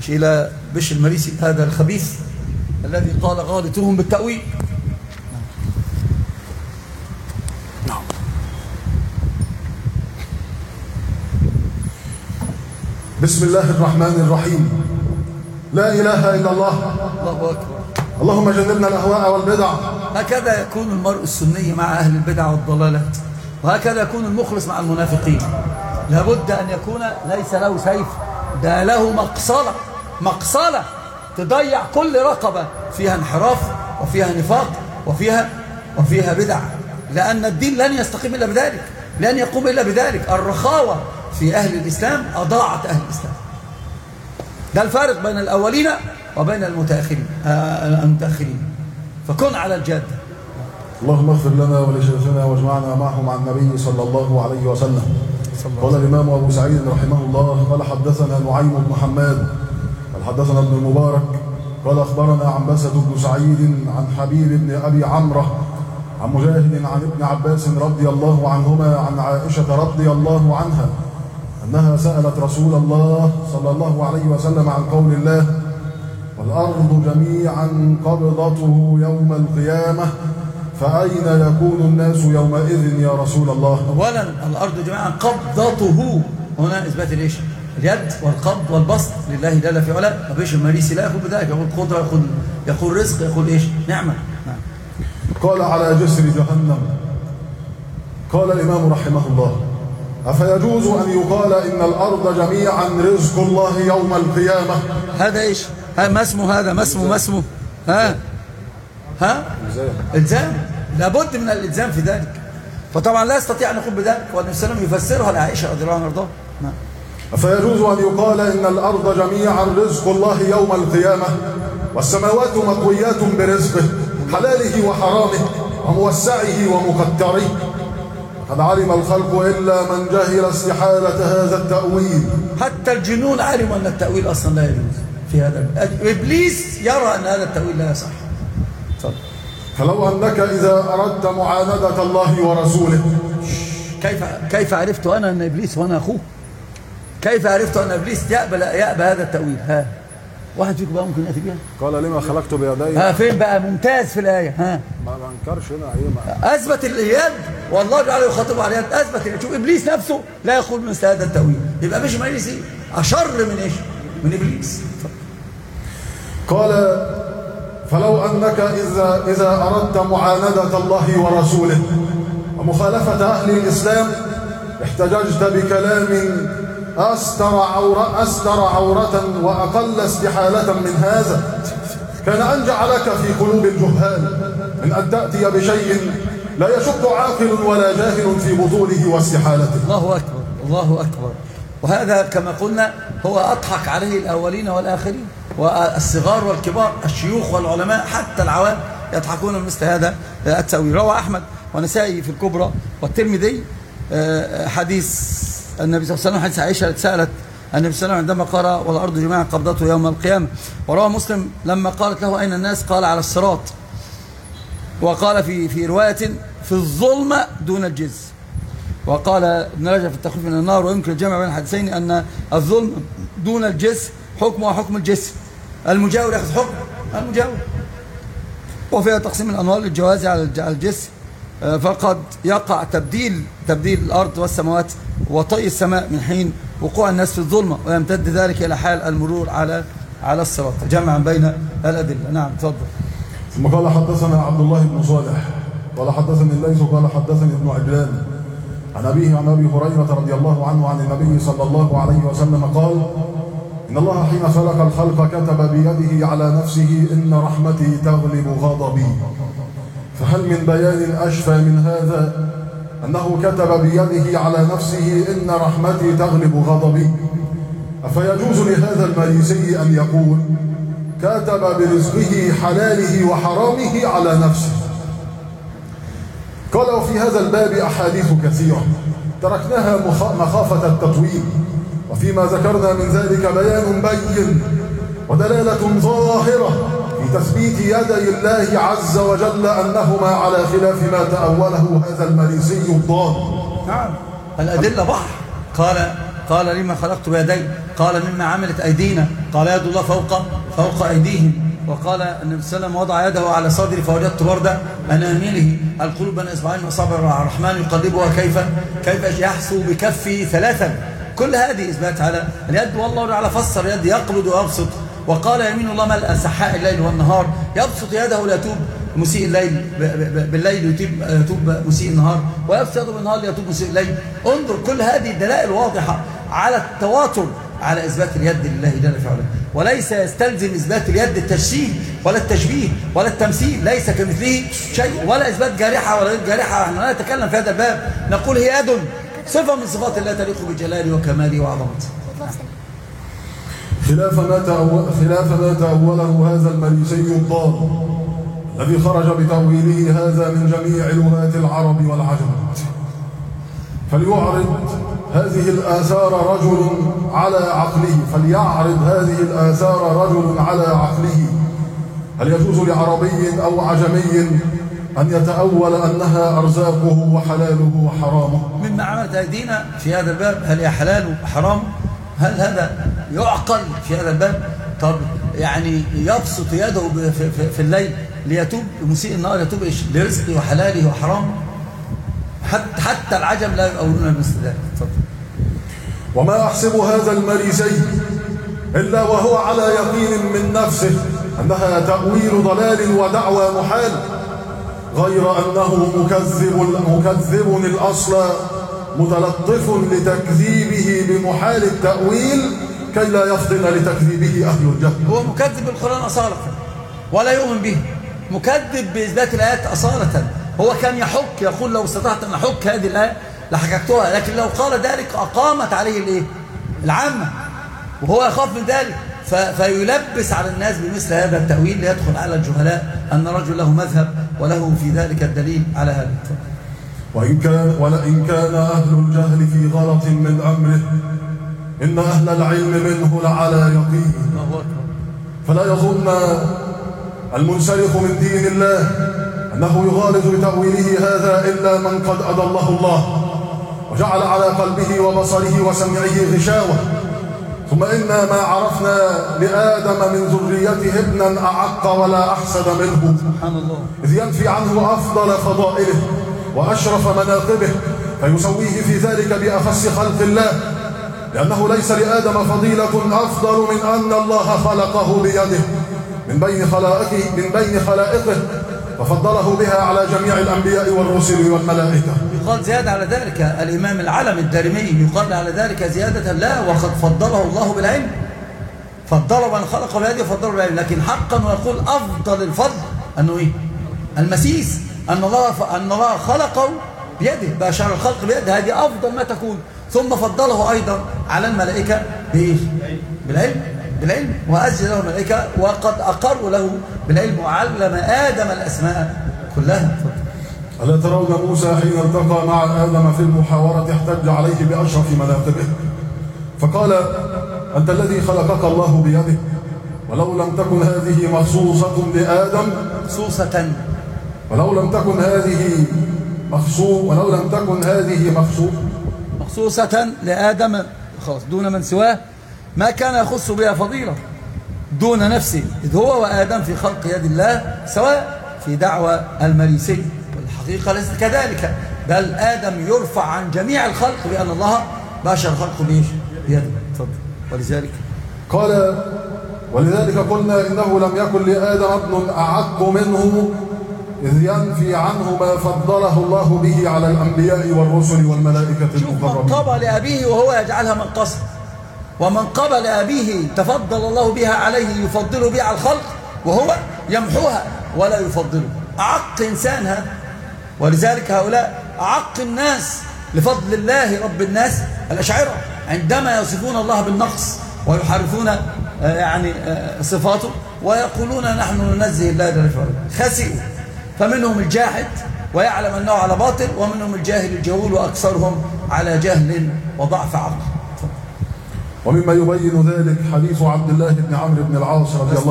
مش إلى بشر المريسي هذا الخبيث الذي قال غالطوهم بالتأويل. نعم. بسم الله الرحمن الرحيم. لا إله إلا الله. الله أكبر. اللهم جنبنا الأهواء والبدع. هكذا يكون المرء السني مع أهل البدع والضلالات، وهكذا يكون المخلص مع المنافقين. لابد أن يكون ليس له سيف، ده له مقصلة تضيع كل رقبة فيها انحراف وفيها نفاق وفيها بدع، لأن الدين لن يستقيم إلا بذلك، لن يقوم إلا بذلك. الرخاوة في أهل الإسلام أضاعت أهل الإسلام. ده الفارق بين الأولين وبين المتأخرين، فكن على الجادة. اللهم اغفر لنا ولشيخنا واجمعنا معهم عن النبي صلى الله عليه وسلم. قال الإمام أبو سعيد رحمه الله قال حدثنا نعيم بن حماد قال حدثنا ابن المبارك قال أخبرنا عنبسة بن سعيد عن حبيب بن أبي عمرة عن مجاهد عن ابن عباس رضي الله عنهما عن عائشة رضي الله عنها أنها سألت رسول الله صلى الله عليه وسلم عن قول الله والأرض جميعا قبضته يوم القيامة فأين يكون الناس يومئذ يا رسول الله؟ أولا الأرض جميعا قبضته، هنا إثبات الإيش؟ اليد والقبض والبسط لله جل في علاه. مفيش المريسي لا يقول بذلك، يقول قدرة، يقول رزق، يقول إيش؟ نعمة. قال على جسر جهنم. قال الإمام رحمه الله أفيجوز أن يقال إن الأرض جميعا رزق الله يوم القيامة؟ هذا إيش؟ ما اسمه هذا؟ ما اسمه؟ ها؟ إلزام. لابد من الإلزام في ذلك، فطبعا لا يستطيع أن يقول بذلك، والنبي صلى الله عليه وسلم يفسرها لعائشة رضي الله عنها وارضاها. أفيجوز أن يقال إن الأرض جميعا رزق الله يوم القيامة والسماوات مطويات برزقه حلاله وحرامه وموسعه ومقدره قد علم الخلق إلا من جهل استحالة هذا التأويل. حتى الجنون علموا أن التأويل أصلا لا يجوز في هذا. إبليس يرى أن هذا التأويل لا يصح. فلو أنك إذا أردت معاندة الله ورسوله. كيف عرفت أنا أن إبليس وأنا أخوه؟ كيف عرفت أن إبليس يأبى هذا التأويل؟ واحد فيكم بقى ممكن يأتي بها؟ قال لما خلقت بيدي. فين بقى؟ ممتاز في الآية. ما بنكرش هنا. أثبت اليد، والله جعله يخاطب على اليد. أثبت اليد. شوف إبليس نفسه لا يقول مثل هذا التأويل، يبقى مش إبليس أشر من إيش؟ من إبليس. قال فلو أنك إذا أردت معاندة الله ورسوله ومخالفة أهل الإسلام احتججت بكلام أستر عورة وأقل استحالة من هذا كان أنجع لك في قلوب الجهال من أن تأتي بشيء لا يشك عاقل ولا جاهل في بطوله واستحالته. الله أكبر، الله أكبر. وهذا كما قلنا هو أضحك عليه الأولين والآخرين، والصغار والكبار، الشيوخ والعلماء، حتى العوام يضحكون من مثل هذا التأويل. روى أحمد ونسائي في الكبرى والترمذي حديث النبي صلى الله عليه وسلم، حديث عائشة التي سألت النبي صلى الله عليه وسلم عندما قرأ والأرض جميعا قبضته يوم القيامة. وروى مسلم لما قالت له أين الناس قال على الصراط، وقال في رواية في الظلمة دون الجز. وقال ابن رجب في التخفيف من النار ويمكن الجمع بين الحديثين أن الظلم دون الجس حكمه حكم الجسم، المجاور يأخذ حكم المجاور، وفيها تقسيم الأنوار للجواز على الجسم، فقد يقع تبديل الأرض والسماوات وطي السماء من حين وقوع الناس في الظلمة، ويمتد ذلك إلى حال المرور على الصراط، جمعا بين الأدلة. نعم تفضل. ثم قال حدثنا عبد الله بن صالح قال حدثني الليث قال حدثني ابن عجلان عن أبيه عن أبي هريرة رضي الله عنه عن النبي صلى الله عليه وسلم قال إن الله حين خلق الخلق كتب بيده على نفسه إن رحمتي تغلب غضبي، فهل من بيان أشفى من هذا أنه كتب بيده على نفسه إن رحمتي تغلب غضبي؟ أفيجوز لهذا المريسي أن يقول كتب برزقه حلاله وحرامه على نفسه؟ قال وفي هذا الباب أحاديث كثيرة تركناها مخافة التطويل، وفيما ذكرنا من ذلك بيان بين ودلالة ظاهرة في تثبيت يدي الله عز وجل أنهما على خلاف ما تأوله هذا المريسي الضال. نعم الأدلة بحر. قال لما خلقت بيدي؟ قال مما عملت أيدينا. قال يد الله فوق أيديهم. وقال النبي صلى الله عليه وسلم وضع يده على صدري فوجدت برد أنامله. القلوب بين إصبعين وأصابع الرحمن يقلبها كيف يحسو بكفي ثلاثا. كل هذه إثبات على اليد. والله على فسر اليد يقبض ويبسط. وقال يمين الله ملء سحاء الليل والنهار، يبسط يده ليتوب مسيء الليل بالليل يتوب مسيء النهار، ويبسط يده بالنهار ليتوب مسيء الليل. انظر كل هذه الدلائل واضحة على التواتر على إثبات اليد لله جل في علاه. وليس يستلزم إثبات اليد التجسيم ولا التشبيه ولا التمثيل، ليس كمثله شيء، ولا إثبات جارحة ولا غير جارحة. احنا لا نتكلم في هذا الباب، نقول هي يد صفة من صفات الله تليق بجلاله وكماله وعظمته. خلاف ما تأوله هذا المريسي الضال الذي خرج بتأويله هذا من جميع لغات العرب والعجم. فليعرض هذه الآثار رجل على عقله، هل يجوز لعربي أو عجمي أن يتأول أنها أرزاقه وحلاله وحرامه؟ مما عملت أيدينا في هذا الباب، هل هي حلال وحرام؟ هل هذا يعقل في هذا الباب؟ طب يعني يبسط يده في الليل ليتوب مسيء النهار، يتوب لرزقه وحلاله وحرامه؟ حتى العجم لا يقولون مثل ذلك. وما أحسب هذا المريسي إلا وهو على يقين من نفسه أنها تأويل ضلال ودعوى محال، غير أنه مكذب الأصل متلطف لتكذيبه بمحال التأويل كي لا يفطن لتكذيبه أهل الجهل. هو مكذب بالقرآن أصالة ولا يؤمن به، مكذب بإثبات الآيات أصالة. هو كان يحك، يقول لو استطعت أن أحك هذه الآية لحككتها، لكن لو قال ذلك أقامت عليه العامة، وهو يخاف من ذلك، فيلبس على الناس بمثل هذا التأويل ليدخل على الجهلاء أن رجل له مذهب وله في ذلك الدليل على هذا. ولئن كان أهل الجهل في غلط من أمره إن أهل العلم منه لعلى يقين. فلا يظن المنسلخ من دين الله أنه يغالط بتأويله هذا إلا من قد أضله الله وجعل على قلبه وبصره وسمعه غشاوة. ثم إنا ما عرفنا لآدم من ذريته ابنا أعق ولا أحسن منه، سبحان الله، إذ ينفي عنه أفضل فضائله وأشرف مناقبه فيسويه في ذلك بأخص خلق الله، لأنه ليس لآدم فضيلة أفضل من أن الله خلقه بيده من بين خلائقه ففضله بها على جميع الأنبياء والرسل والملائكة. يقال زيادة على ذلك، الإمام العلم الدارمي يقال على ذلك زيادة لا، وقد فضله الله بالعلم، فضل من خلق بيده وفضله بالعلم، لكن حقا ويقول أفضل الفضل أنه إيه؟ المسيس، أن الله خلقه بيده، بأشعر الخلق بيده، هذه أفضل ما تكون، ثم فضله أيضا على الملائكة بالعلم وأزل له الملائكة وقد أقروا له بالعلم وعلم آدم الأسماء كلها. ألا ترون موسى حين التقى مع آدم في المحاورة احتج عليه بأشرف مناقبه فقال أنت الذي خلقك الله بيده ولو لم تكن هذه مخصوصة لآدم ولو لم تكن هذه مخصوصة لآدم خلاص دون من سواه ما كان يخص بها فضيلة دون نفسه، إذ هو وآدم في خلق يد الله سواء في دعوى المريسي، والحقيقة ليست كذلك، بل آدم يرفع عن جميع الخلق بأن الله باشر الخلق بيده. ولذلك قلنا إنه لم يكن لآدم ابن أعق منه إذ ينفي عنه ما فضله الله به على الأنبياء والرسل والملائكة المقربين. من قبل أبيه وهو يجعلها منقصة، ومن قبل أبيه تفضل الله بها عليه يفضله بها على الخلق وهو يمحوها ولا يفضله. أعق إنسان هذا، ولذلك هؤلاء أعق الناس لفضل الله رب الناس الأشاعرة عندما يصفون الله بالنقص ويحرفون صفاته ويقولون نحن ننزه الله جل وعلا. خسئوا، فمنهم الجاحد ويعلم أنه على باطل، ومنهم الجاهل الجهول وأكثرهم على جهل وضعف عقل. ومما يبين ذلك حديث عبد الله بن عمرو بن العاص رضي الله